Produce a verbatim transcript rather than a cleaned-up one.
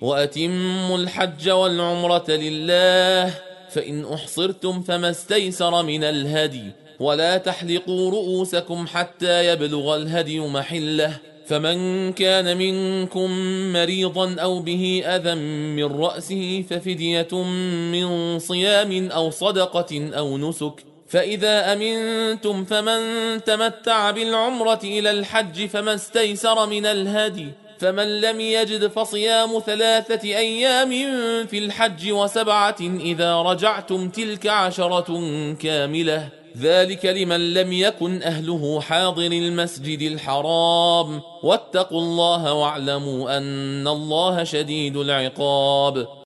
وأتموا الحج والعمرة لله، فإن أحصرتم فما استيسر من الهدي، ولا تحلقوا رؤوسكم حتى يبلغ الهدي محله، فمن كان منكم مريضا أو به أذى من رأسه ففدية من صيام أو صدقة أو نسك، فإذا أمنتم فمن تمتع بالعمرة إلى الحج فما استيسر من الهدي، فمن لم يجد فصيام ثلاثة أيام في الحج وسبعة إذا رجعتم، تلك عشرة كاملة، ذلك لمن لم يكن أهله حاضر المسجد الحرام، واتقوا الله واعلموا أن الله شديد العقاب.